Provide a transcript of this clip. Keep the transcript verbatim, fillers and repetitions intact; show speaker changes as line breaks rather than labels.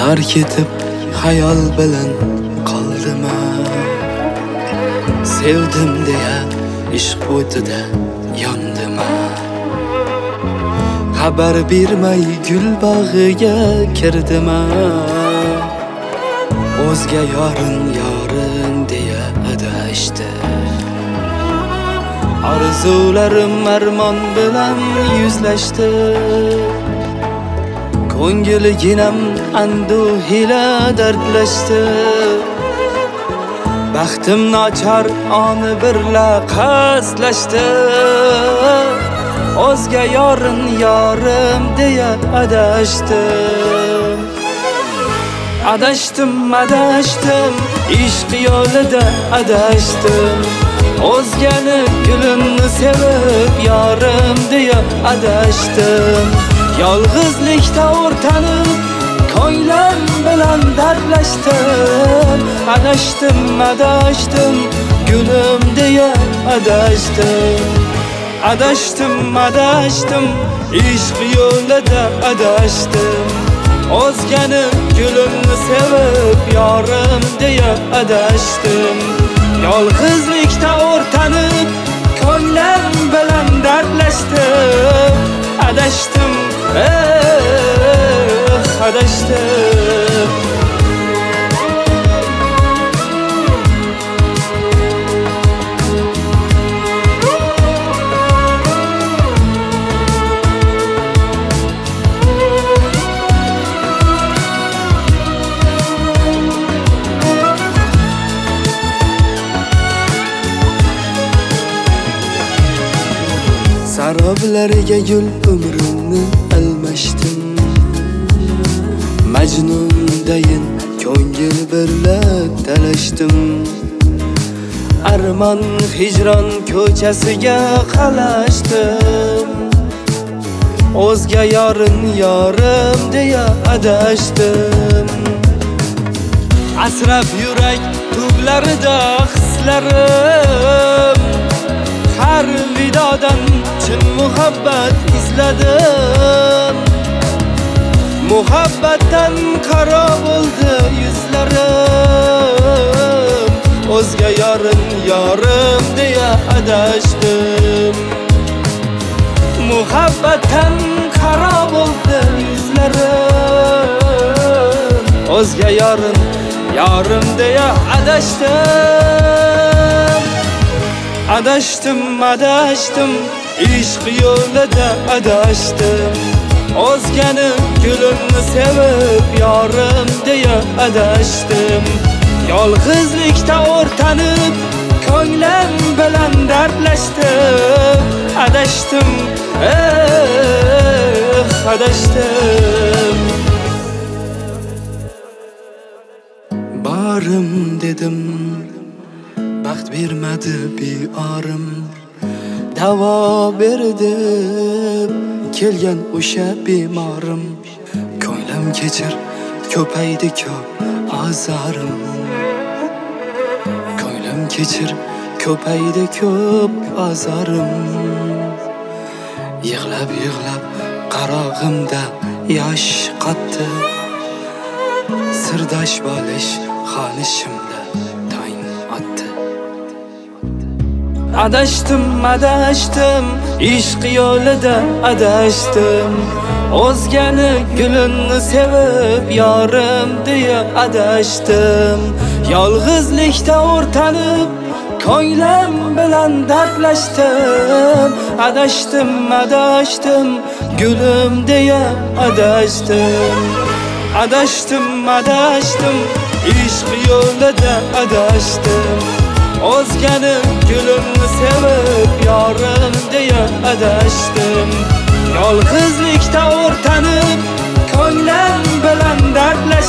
tark etib hayol bilan qoldim. Sevdim deya ishq o'tida yondim. Xabar bermay gul bog'iga kirdim. O'zga yorin yorin deya adashdi. Arzularim armon bilan yuzlashdi. Ko'ngilginam anduh ila dardlashdi. Baxtim nochar oni birla qasdlashdi. O'zga yorin yorim deya adashdim. Adashdim, adashdim, ishq yo'lida adashdim. O'zgani gulini sevib yorim deya adashdim. Yolg'izlikda o'rtanib ko'nglim bilan dardlashdim. Adashdim, adashdim, gulim deya adashdim. Adashdim, adashdim, ishq yo'lida adashdim. O'zgani gulini sevib yorim deya adashdim. Yolg'izlikda o'rtanib ko'nglim bilan dardlashdim. Adashdim, eh, adashdim. Saroblarga gul umrimni almashdim. Majnundayin ko'ngil birla talashdim. Armon hijron ko'chasiga qalashdim. O'zga yorin yorim deya adashdim. Asrab yurak tublarida hislarim. Har vidodan chin muhabbat izladim. Muhabbatdan qaro bo'ldi yuzlarim. O'zga yorin yorim deya adashdim. Muhabbatdan qaro bo'ldi yuzlarim. O'zga yorin yorim deya adashdim. Adashdim, adashdim, ishq yo'lida adashdim. O'zgani gulini sevib yorim deya adashdim. Yolg'izlikda o'rtanib ko'nglim bilan dardlashdim. Adashdim, eh, adashdim. Borim dedim, baxt bermadi biorim. Davo berdim kelgan o'sha bemorim. Ko'nglim kechir, ko'paydi ko'p azorim. Ko'nglim kechir, ko'paydi ko'p azorim. Yig'lab yig'lab qarog'imda yosh qotdi. Sirdosh bo'lish xolishimda tong otdi. Adashdim, adashdim, ishq yo'lida adashdim. O'zgani gulini sevib yorim deya adashdim. Yolg'izlikda o'rtanib ko'nglim bilan dardlashdim. Adashdim, adashdim, gulim deya adashdim. Adashdim, adashdim, ishq yo'lida adashdim. O'zgani gulini sevib yorim deya adashdim. Yolg'izlikda o'rtanib ko'nglim bilan dardlashdim.